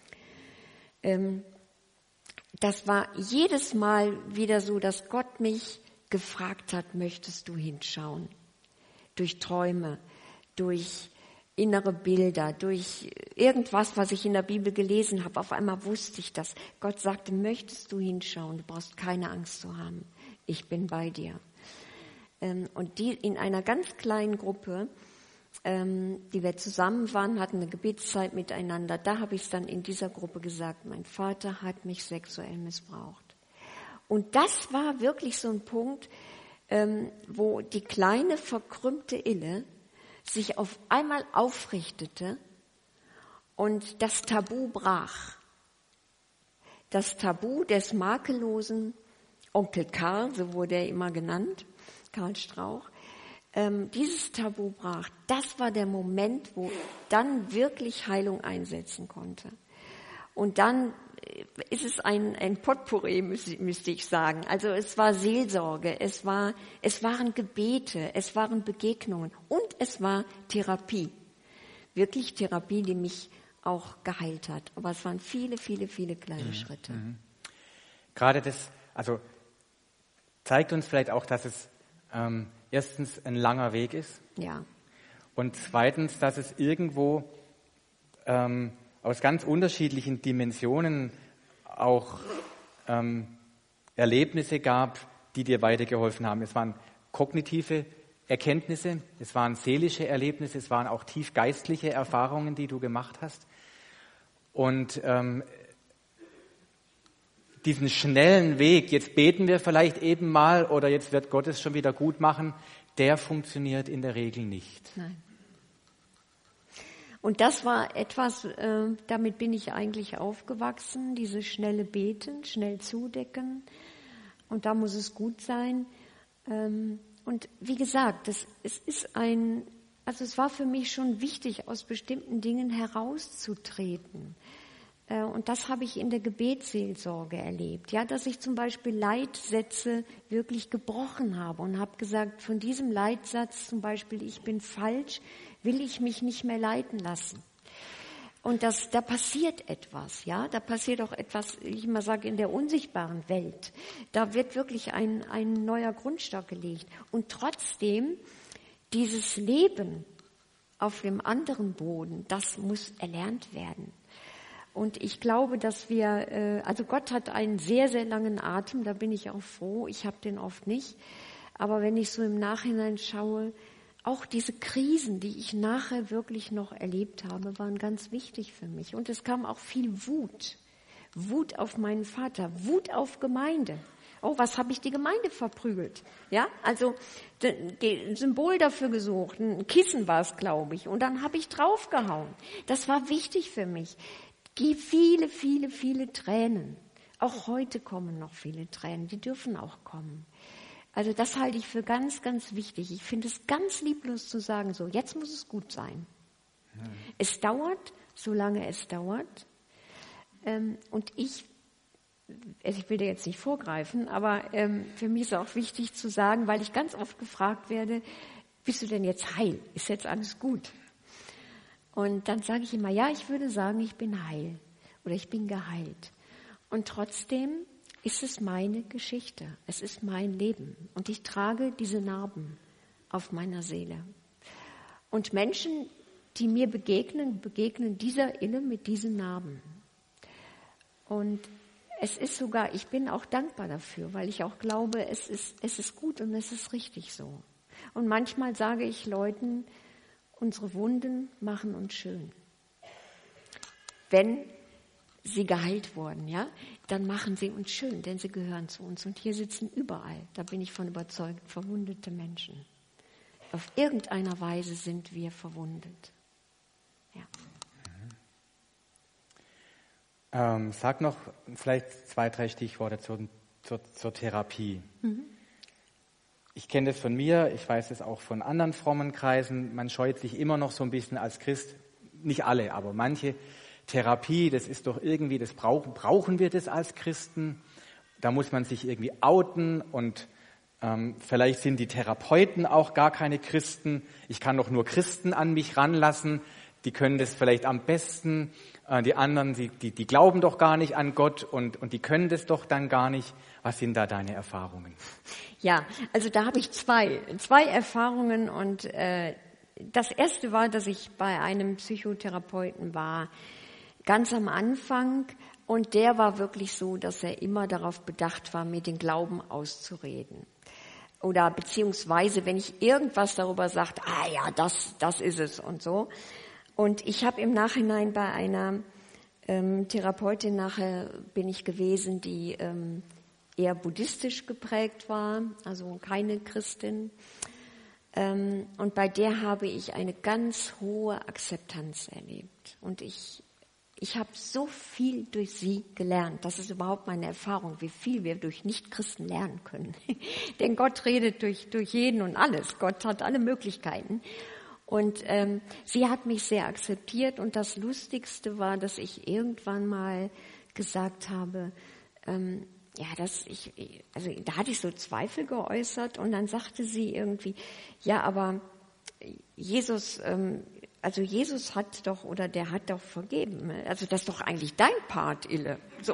Ähm, das war jedes Mal wieder so, dass Gott mich gefragt hat, möchtest du hinschauen? Durch Träume, durch innere Bilder, durch irgendwas, was ich in der Bibel gelesen habe. Auf einmal wusste ich das. Gott sagte, möchtest du hinschauen? Du brauchst keine Angst zu haben. Ich bin bei dir. Ähm, und die in einer ganz kleinen Gruppe, ähm, die wir zusammen waren, hatten eine Gebetszeit miteinander. Da habe ich es dann in dieser Gruppe gesagt, mein Vater hat mich sexuell missbraucht. Und das war wirklich so ein Punkt, ähm, wo die kleine verkrümmte Ille sich auf einmal aufrichtete und das Tabu brach. Das Tabu des makellosen Onkel Karl, so wurde er immer genannt, Karl Strauch, ähm, dieses Tabu brach. Das war der Moment, wo dann wirklich Heilung einsetzen konnte. Und dann ist es ein, ein Potpourri, müsste ich sagen. Also es war Seelsorge, es war, es waren Gebete, es waren Begegnungen und es war Therapie. Wirklich Therapie, die mich auch geheilt hat. Aber es waren viele, viele, viele kleine mhm. Schritte. Mhm. Gerade das, also zeigt uns vielleicht auch, dass es ähm, erstens ein langer Weg ist. Ja. Und zweitens, dass es irgendwo ähm, aus ganz unterschiedlichen Dimensionen auch ähm, Erlebnisse gab, die dir weitergeholfen haben. Es waren kognitive Erkenntnisse, es waren seelische Erlebnisse, es waren auch tief geistliche Erfahrungen, die du gemacht hast. Und ähm, diesen schnellen Weg, jetzt beten wir vielleicht eben mal oder jetzt wird Gott es schon wieder gut machen, der funktioniert in der Regel nicht. Nein. Und das war etwas, äh, damit bin ich eigentlich aufgewachsen, dieses schnelle Beten, schnell zudecken. Und da muss es gut sein. Ähm, und wie gesagt, das, es ist ein, also es war für mich schon wichtig, aus bestimmten Dingen herauszutreten. Und das habe ich in der Gebetsseelsorge erlebt, ja, dass ich zum Beispiel Leitsätze wirklich gebrochen habe und habe gesagt, von diesem Leitsatz zum Beispiel, ich bin falsch, will ich mich nicht mehr leiten lassen. Und das, da passiert etwas, ja, da passiert auch etwas, ich mal sage, in der unsichtbaren Welt. Da wird wirklich ein, ein neuer Grundstock gelegt. Und trotzdem, dieses Leben auf dem anderen Boden, das muss erlernt werden. Und ich glaube, dass wir, also Gott hat einen sehr, sehr langen Atem, da bin ich auch froh, ich habe den oft nicht. Aber wenn ich so im Nachhinein schaue, auch diese Krisen, die ich nachher wirklich noch erlebt habe, waren ganz wichtig für mich. Und es kam auch viel Wut. Wut auf meinen Vater, Wut auf Gemeinde. Oh, was habe ich die Gemeinde verprügelt? Ja, also ein Symbol dafür gesucht, ein Kissen war es, glaube ich. Und dann habe ich draufgehauen. Das war wichtig für mich. Viele, viele, viele Tränen. Auch heute kommen noch viele Tränen. Die dürfen auch kommen. Also das halte ich für ganz, ganz wichtig. Ich finde es ganz lieblos zu sagen, so, jetzt muss es gut sein. Ja. Es dauert, solange es dauert. Und ich, ich will dir jetzt nicht vorgreifen, aber für mich ist auch wichtig zu sagen, weil ich ganz oft gefragt werde, bist du denn jetzt heil? Ist jetzt alles gut? Und dann sage ich immer, ja, ich würde sagen, ich bin heil oder ich bin geheilt. Und trotzdem ist es meine Geschichte, es ist mein Leben und ich trage diese Narben auf meiner Seele. Und Menschen, die mir begegnen, begegnen dieser Ille mit diesen Narben. Und es ist sogar, ich bin auch dankbar dafür, weil ich auch glaube, es ist, es ist gut und es ist richtig so. Und manchmal sage ich Leuten, unsere Wunden machen uns schön. Wenn sie geheilt wurden, ja, dann machen sie uns schön, denn sie gehören zu uns. Und hier sitzen überall, da bin ich von überzeugt, verwundete Menschen. Auf irgendeiner Weise sind wir verwundet. Ja. Ähm, sag noch vielleicht zwei, drei Stichworte zur, zur, zur Therapie. Mhm. Ich kenne das von mir, ich weiß es auch von anderen frommen Kreisen. Man scheut sich immer noch so ein bisschen als Christ, nicht alle, aber manche, Therapie, das ist doch irgendwie, das brauchen, brauchen wir das als Christen? Da muss man sich irgendwie outen und ähm, vielleicht sind die Therapeuten auch gar keine Christen. Ich kann doch nur Christen an mich ranlassen, die können das vielleicht am besten. Äh, die anderen, die, die, die glauben doch gar nicht an Gott und, und die können das doch dann gar nicht. Was sind da deine Erfahrungen? Ja, also da habe ich zwei, zwei Erfahrungen und äh, das erste war, dass ich bei einem Psychotherapeuten war, ganz am Anfang, und der war wirklich so, dass er immer darauf bedacht war, mir den Glauben auszureden. Oder beziehungsweise, wenn ich irgendwas darüber sagte, ah ja, das, das ist es und so. Und ich habe im Nachhinein bei einer ähm, Therapeutin nachher bin ich gewesen, die ähm, eher buddhistisch geprägt war, also keine Christin. Ähm, und bei der habe ich eine ganz hohe Akzeptanz erlebt. Und ich Ich habe so viel durch sie gelernt. Das ist überhaupt meine Erfahrung, wie viel wir durch Nichtchristen lernen können. Denn Gott redet durch, durch jeden und alles. Gott hat alle Möglichkeiten. Und ähm, sie hat mich sehr akzeptiert. Und das Lustigste war, dass ich irgendwann mal gesagt habe, ähm, ja, dass ich, also da hatte ich so Zweifel geäußert. Und dann sagte sie irgendwie, ja, aber Jesus, ähm, Also Jesus hat doch, oder der hat doch vergeben. Also das ist doch eigentlich dein Part, Ille. So.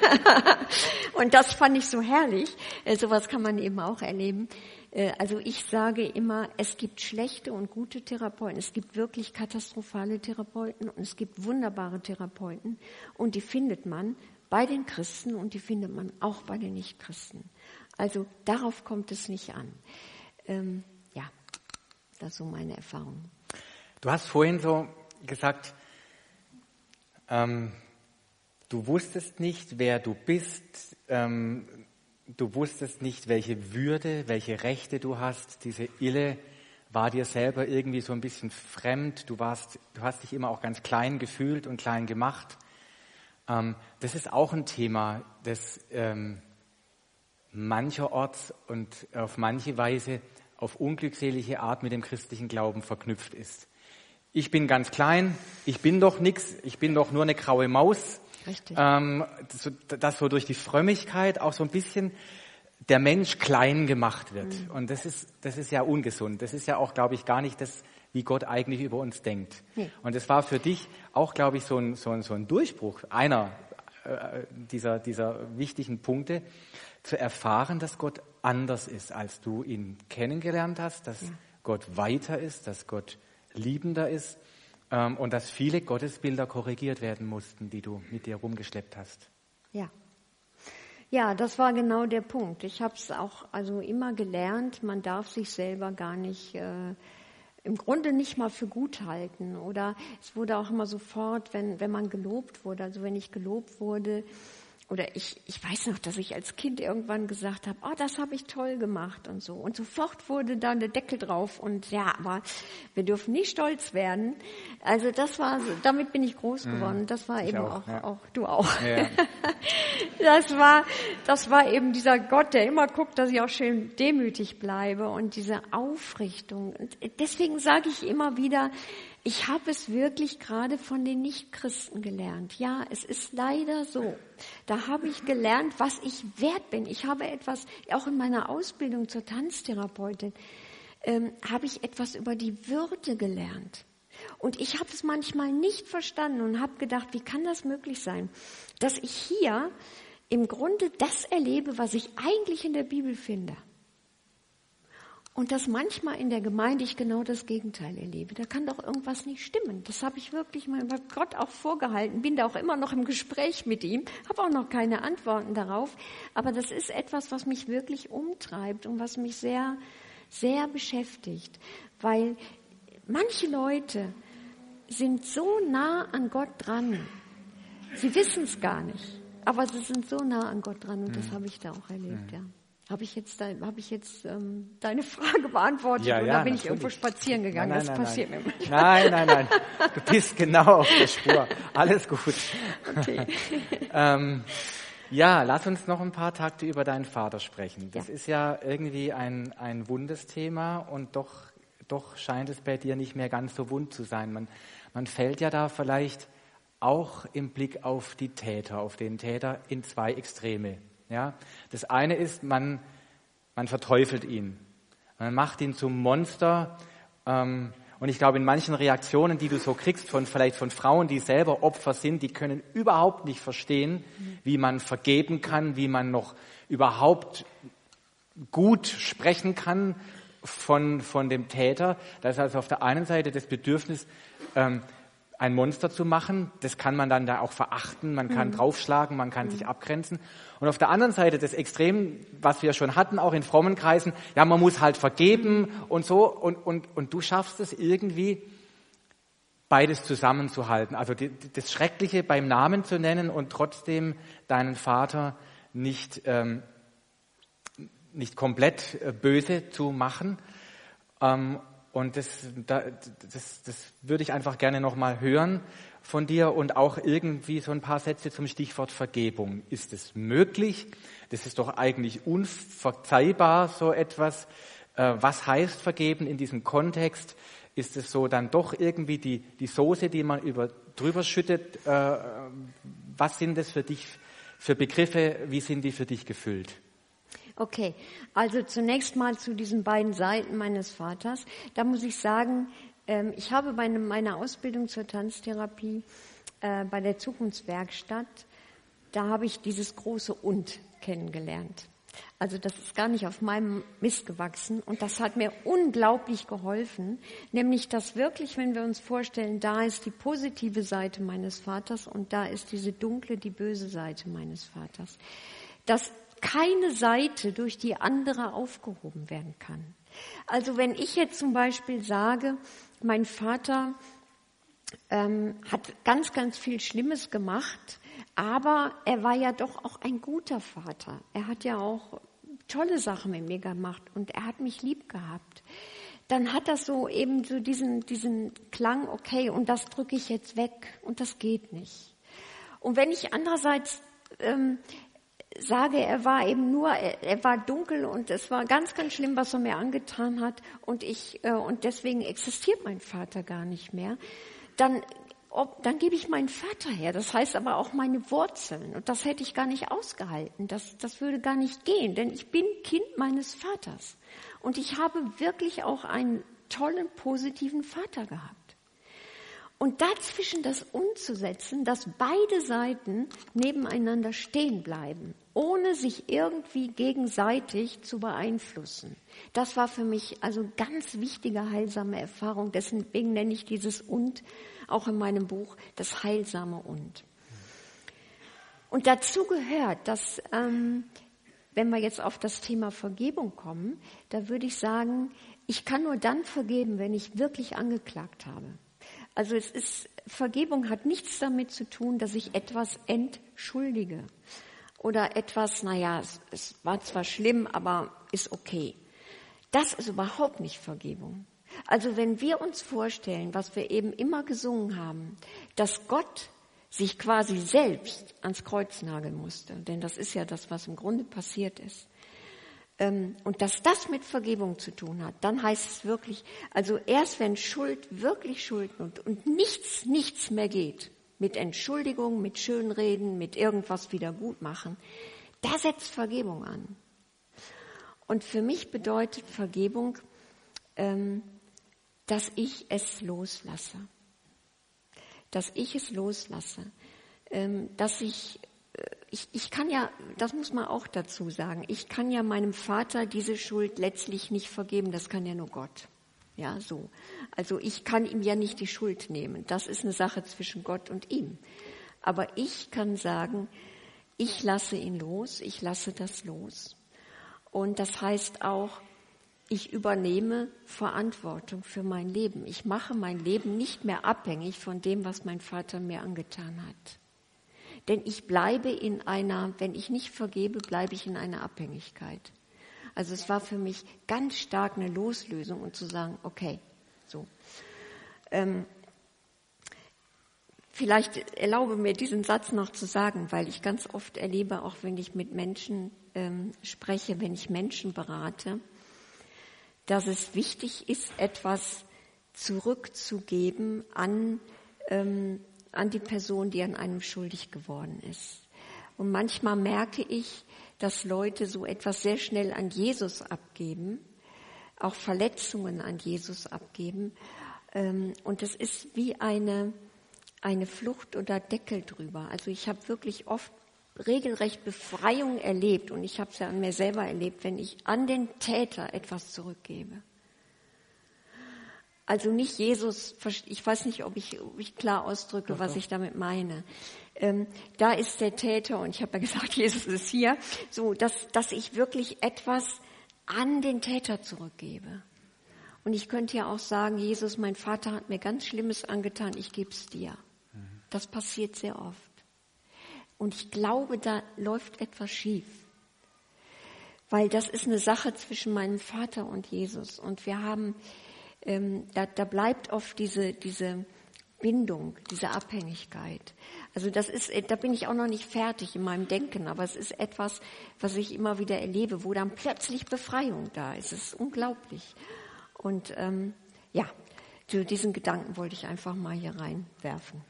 Und das fand ich so herrlich. Sowas kann man eben auch erleben. Also ich sage immer, es gibt schlechte und gute Therapeuten. Es gibt wirklich katastrophale Therapeuten und es gibt wunderbare Therapeuten. Und die findet man bei den Christen und die findet man auch bei den Nichtchristen. Also darauf kommt es nicht an. Ähm, ja, das ist so meine Erfahrung. Du hast vorhin so gesagt, ähm, du wusstest nicht, wer du bist, ähm, du wusstest nicht, welche Würde, welche Rechte du hast. Diese Ille war dir selber irgendwie so ein bisschen fremd. Du warst, du hast dich immer auch ganz klein gefühlt und klein gemacht. Ähm, das ist auch ein Thema, das ähm, mancherorts und auf manche Weise auf unglückselige Art mit dem christlichen Glauben verknüpft ist. Ich bin ganz klein, ich bin doch nix, ich bin doch nur eine graue Maus. Richtig. Ähm, das, dass so durch die Frömmigkeit auch so ein bisschen der Mensch klein gemacht wird. Mhm. Und das ist, das ist ja ungesund. Das ist ja auch, glaube ich, gar nicht das, wie Gott eigentlich über uns denkt. Nee. Und das war für dich auch, glaube ich, so ein, so ein, so ein Durchbruch, einer äh, dieser, dieser wichtigen Punkte, zu erfahren, dass Gott anders ist, als du ihn kennengelernt hast, dass ja. Gott weiter ist, dass Gott liebender ist ähm, und dass viele Gottesbilder korrigiert werden mussten, die du mit dir rumgeschleppt hast. Ja. Ja, das war genau der Punkt. Ich habe es auch also immer gelernt, man darf sich selber gar nicht, äh, im Grunde nicht mal für gut halten. Oder es wurde auch immer sofort, wenn, wenn man gelobt wurde, also wenn ich gelobt wurde, oder ich, ich weiß noch, dass ich als Kind irgendwann gesagt habe, oh, das habe ich toll gemacht und so. Und sofort wurde da der Deckel drauf. Und ja, aber wir dürfen nicht stolz werden. Also das war, damit bin ich groß geworden. Das war ich eben auch, auch, ja. auch du auch. Ja. Das war, das war eben dieser Gott, der immer guckt, dass ich auch schön demütig bleibe und diese Aufrichtung. Und deswegen sage ich immer wieder, ich habe es wirklich gerade von den Nichtchristen gelernt. Ja, es ist leider so. Da habe ich gelernt, was ich wert bin. Ich habe etwas, auch in meiner Ausbildung zur Tanztherapeutin, ähm, habe ich etwas über die Würde gelernt. Und ich habe es manchmal nicht verstanden und habe gedacht, wie kann das möglich sein, dass ich hier im Grunde das erlebe, was ich eigentlich in der Bibel finde. Und dass manchmal in der Gemeinde ich genau das Gegenteil erlebe. Da kann doch irgendwas nicht stimmen. Das habe ich wirklich mal bei Gott auch vorgehalten. Bin da auch immer noch im Gespräch mit ihm. Habe auch noch keine Antworten darauf. Aber das ist etwas, was mich wirklich umtreibt und was mich sehr, sehr beschäftigt. Weil manche Leute sind so nah an Gott dran. Sie wissen es gar nicht. Aber sie sind so nah an Gott dran. Und das habe ich da auch erlebt, ja. Habe ich jetzt, habe ich jetzt ähm, deine Frage beantwortet ja, oder ja, bin natürlich. ich irgendwo spazieren gegangen? Nein, nein, das nein, passiert nein. mir manchmal. Nein, nein, nein. Du bist genau auf der Spur. Alles gut. Okay. ähm, ja, lass uns noch ein paar Takte über deinen Vater sprechen. Das ja. ist ja irgendwie ein, ein wundes Thema und doch, doch scheint es bei dir nicht mehr ganz so wund zu sein. Man, man fällt ja da vielleicht auch im Blick auf die Täter, auf den Täter in zwei Extreme. Ja, das eine ist, man, man verteufelt ihn. Man macht ihn zum Monster. Ähm, und ich glaube, in manchen Reaktionen, die du so kriegst, von vielleicht von Frauen, die selber Opfer sind, die können überhaupt nicht verstehen, wie man vergeben kann, wie man noch überhaupt gut sprechen kann von, von dem Täter. Da ist also auf der einen Seite das Bedürfnis, ähm, ein Monster zu machen, das kann man dann da auch verachten, man kann mhm. draufschlagen, man kann mhm. sich abgrenzen. Und auf der anderen Seite das Extrem, was wir schon hatten, auch in frommen Kreisen, ja, man muss halt vergeben und so, und, und, und du schaffst es irgendwie, beides zusammenzuhalten. Also die, das Schreckliche beim Namen zu nennen und trotzdem deinen Vater nicht, ähm, nicht komplett äh, böse zu machen. Ähm, Und das, das, das würde ich einfach gerne nochmal hören von dir und auch irgendwie so ein paar Sätze zum Stichwort Vergebung. Ist es möglich? Das ist doch eigentlich unverzeihbar, so etwas. Was heißt vergeben in diesem Kontext? Ist es so dann doch irgendwie die, die Soße, die man über, drüber schüttet? Was sind das für dich für Begriffe? Wie sind die für dich gefüllt? Okay, also zunächst mal zu diesen beiden Seiten meines Vaters. Da muss ich sagen, ähm, ich habe bei meiner Ausbildung zur Tanztherapie äh, bei der Zukunftswerkstatt, da habe ich dieses große Und kennengelernt. Also das ist gar nicht auf meinem Mist gewachsen und das hat mir unglaublich geholfen, nämlich dass wirklich, wenn wir uns vorstellen, da ist die positive Seite meines Vaters und da ist diese dunkle, die böse Seite meines Vaters. Das keine Seite durch die andere aufgehoben werden kann. Also wenn ich jetzt zum Beispiel sage, mein Vater ähm, hat ganz, ganz viel Schlimmes gemacht, aber er war ja doch auch ein guter Vater. Er hat ja auch tolle Sachen mit mir gemacht und er hat mich lieb gehabt. Dann hat das so eben so diesen, diesen Klang, okay, und das drücke ich jetzt weg und das geht nicht. Und wenn ich andererseits ähm, sage, er war eben nur, er, er war dunkel und es war ganz, ganz schlimm, was er mir angetan hat und ich äh, und deswegen existiert mein Vater gar nicht mehr, dann ob, dann gebe ich meinen Vater her. Das heißt aber auch meine Wurzeln und das hätte ich gar nicht ausgehalten. Das, das würde gar nicht gehen, denn ich bin Kind meines Vaters und ich habe wirklich auch einen tollen, positiven Vater gehabt. Und dazwischen das umzusetzen, dass beide Seiten nebeneinander stehen bleiben, ohne sich irgendwie gegenseitig zu beeinflussen. Das war für mich also ganz wichtige, heilsame Erfahrung. Deswegen nenne ich dieses Und auch in meinem Buch das heilsame Und. Und dazu gehört, dass, ähm, wenn wir jetzt auf das Thema Vergebung kommen, da würde ich sagen, ich kann nur dann vergeben, wenn ich wirklich angeklagt habe. Also es ist, Vergebung hat nichts damit zu tun, dass ich etwas entschuldige oder etwas, naja, es, es war zwar schlimm, aber ist okay. Das ist überhaupt nicht Vergebung. Also wenn wir uns vorstellen, was wir eben immer gesungen haben, dass Gott sich quasi selbst ans Kreuz nageln musste, denn das ist ja das, was im Grunde passiert ist, und dass das mit Vergebung zu tun hat, dann heißt es wirklich, also erst wenn Schuld wirklich Schuld und, und nichts, nichts mehr geht, mit Entschuldigung, mit Schönreden, mit irgendwas wieder gut machen, da setzt Vergebung an. Und für mich bedeutet Vergebung, ähm, dass ich es loslasse. Dass ich es loslasse. Ähm, dass ich Ich, ich kann ja, das muss man auch dazu sagen, ich kann ja meinem Vater diese Schuld letztlich nicht vergeben, das kann ja nur Gott. Ja, so. Also ich kann ihm ja nicht die Schuld nehmen. Das ist eine Sache zwischen Gott und ihm. Aber ich kann sagen, ich lasse ihn los, ich lasse das los. Und das heißt auch, ich übernehme Verantwortung für mein Leben. Ich mache mein Leben nicht mehr abhängig von dem, was mein Vater mir angetan hat. Denn ich bleibe in einer, wenn ich nicht vergebe, bleibe ich in einer Abhängigkeit. Also es war für mich ganz stark eine Loslösung und zu sagen, okay, so. Ähm, vielleicht erlaube mir diesen Satz noch zu sagen, weil ich ganz oft erlebe, auch wenn ich mit Menschen ähm, spreche, wenn ich Menschen berate, dass es wichtig ist, etwas zurückzugeben an ähm, an die Person, die an einem schuldig geworden ist. Und manchmal merke ich, dass Leute so etwas sehr schnell an Jesus abgeben, auch Verletzungen an Jesus abgeben. Und es ist wie eine, eine Flucht oder Deckel drüber. Also ich habe wirklich oft regelrecht Befreiung erlebt und ich habe es ja an mir selber erlebt, wenn ich an den Täter etwas zurückgebe. Also nicht Jesus, ich weiß nicht, ob ich, ob ich klar ausdrücke, was ich damit meine. Ähm, da ist der Täter und ich habe ja gesagt, Jesus ist hier, so dass, dass ich wirklich etwas an den Täter zurückgebe. Und ich könnte ja auch sagen, Jesus, mein Vater hat mir ganz Schlimmes angetan, ich gebe es dir. Das passiert sehr oft. Und ich glaube, da läuft etwas schief. Weil das ist eine Sache zwischen meinem Vater und Jesus. Und wir haben Ähm, da, da bleibt oft diese, diese Bindung, diese Abhängigkeit. Also das ist, da bin ich auch noch nicht fertig in meinem Denken, aber es ist etwas, was ich immer wieder erlebe, wo dann plötzlich Befreiung da ist. Es ist unglaublich. Und ähm, ja, zu diesen Gedanken wollte ich einfach mal hier reinwerfen.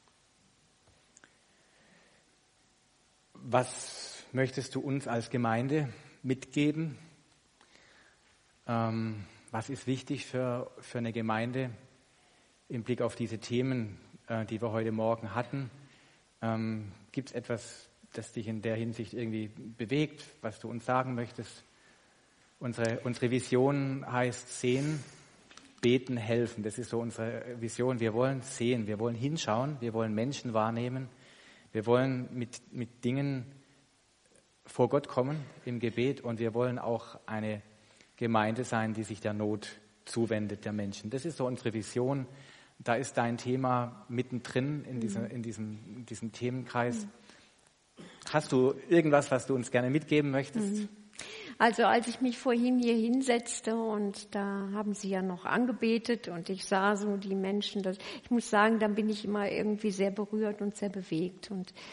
Was möchtest du uns als Gemeinde mitgeben? Ähm, Was ist wichtig für, für eine Gemeinde im Blick auf diese Themen, äh, die wir heute Morgen hatten? Ähm, Gibt es etwas, das dich in der Hinsicht irgendwie bewegt, was du uns sagen möchtest? Unsere, unsere Vision heißt sehen, beten, helfen. Das ist so unsere Vision. Wir wollen sehen, wir wollen hinschauen, wir wollen Menschen wahrnehmen. Wir wollen mit, mit Dingen vor Gott kommen im Gebet und wir wollen auch eine Gemeinde sein, die sich der Not zuwendet, der Menschen. Das ist so unsere Vision. Da ist dein Thema mittendrin in, dieser, in, diesem, in diesem Themenkreis. Hast du irgendwas, was du uns gerne mitgeben möchtest? Also als ich mich vorhin hier hinsetzte und da haben sie ja noch angebetet und ich sah so die Menschen, das, ich muss sagen, dann bin ich immer irgendwie sehr berührt und sehr bewegt. Und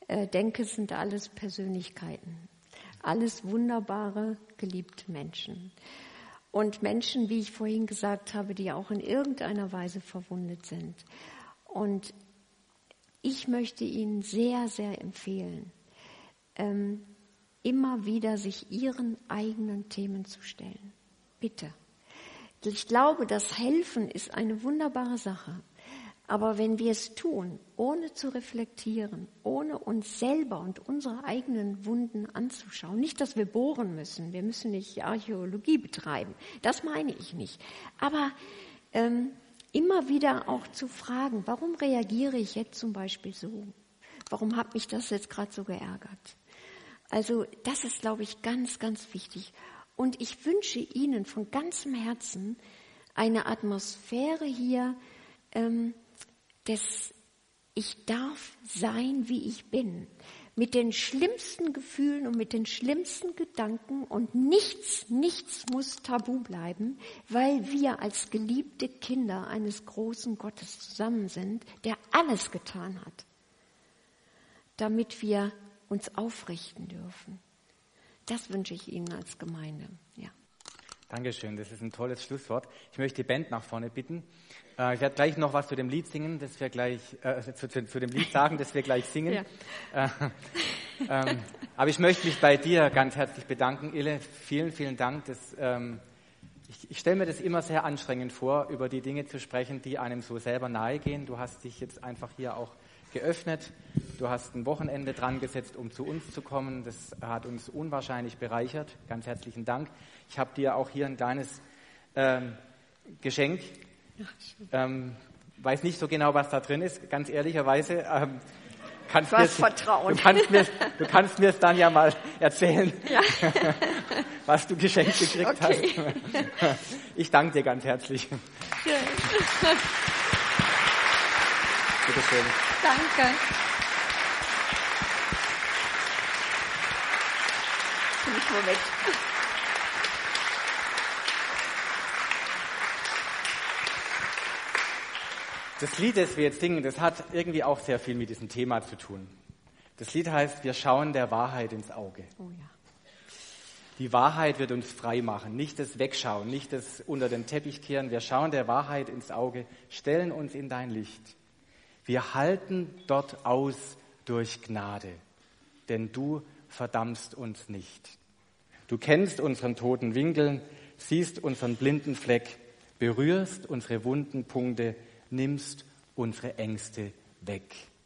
äh, denke, es sind alles Persönlichkeiten. Alles wunderbare, geliebte Menschen. Und Menschen, wie ich vorhin gesagt habe, die auch in irgendeiner Weise verwundet sind. Und ich möchte Ihnen sehr, sehr empfehlen, ähm, immer wieder sich Ihren eigenen Themen zu stellen. Bitte. Ich glaube, das Helfen ist eine wunderbare Sache. Aber wenn wir es tun, ohne zu reflektieren, ohne uns selber und unsere eigenen Wunden anzuschauen, nicht, dass wir bohren müssen, wir müssen nicht Archäologie betreiben, das meine ich nicht. Aber ähm, immer wieder auch zu fragen, warum reagiere ich jetzt zum Beispiel so? Warum hat mich das jetzt gerade so geärgert? Also das ist, glaube ich, ganz, ganz wichtig. Und ich wünsche Ihnen von ganzem Herzen eine Atmosphäre hier, ähm, dass ich darf sein, wie ich bin. Mit den schlimmsten Gefühlen und mit den schlimmsten Gedanken und nichts, nichts muss tabu bleiben, weil wir als geliebte Kinder eines großen Gottes zusammen sind, der alles getan hat, damit wir uns aufrichten dürfen. Das wünsche ich Ihnen als Gemeinde. Ja. Dankeschön, das ist ein tolles Schlusswort. Ich möchte die Band nach vorne bitten. Äh, ich werde gleich noch was zu dem Lied singen, das wir gleich, äh, zu, zu, zu dem Lied sagen, das wir gleich singen. Ja. Äh, ähm, aber ich möchte mich bei dir ganz herzlich bedanken, Ille. Vielen, vielen Dank. Das, ähm, ich ich stelle mir das immer sehr anstrengend vor, über die Dinge zu sprechen, die einem so selber nahe gehen. Du hast dich jetzt einfach hier auch geöffnet. Du hast ein Wochenende dran gesetzt, um zu uns zu kommen. Das hat uns unwahrscheinlich bereichert. Ganz herzlichen Dank. Ich habe dir auch hier ein kleines ähm, Geschenk. Ähm, weiß nicht so genau, was da drin ist, ganz ehrlicherweise. Ähm, kannst was Vertrauen. Du kannst mir du kannst mir es dann ja mal erzählen, ja. was du geschenkt gekriegt okay. hast. Ich danke dir ganz herzlich. Ja. Bitte schön. Danke. Moment. Das Lied, das wir jetzt singen, das hat irgendwie auch sehr viel mit diesem Thema zu tun. Das Lied heißt, wir schauen der Wahrheit ins Auge. Oh ja. Die Wahrheit wird uns frei machen, nicht das Wegschauen, nicht das unter den Teppich kehren. Wir schauen der Wahrheit ins Auge, stellen uns in dein Licht. Wir halten dort aus durch Gnade, denn du verdammst uns nicht. Du kennst unseren toten Winkel, siehst unseren blinden Fleck, berührst unsere wunden Punkte, nimmst unsere Ängste weg.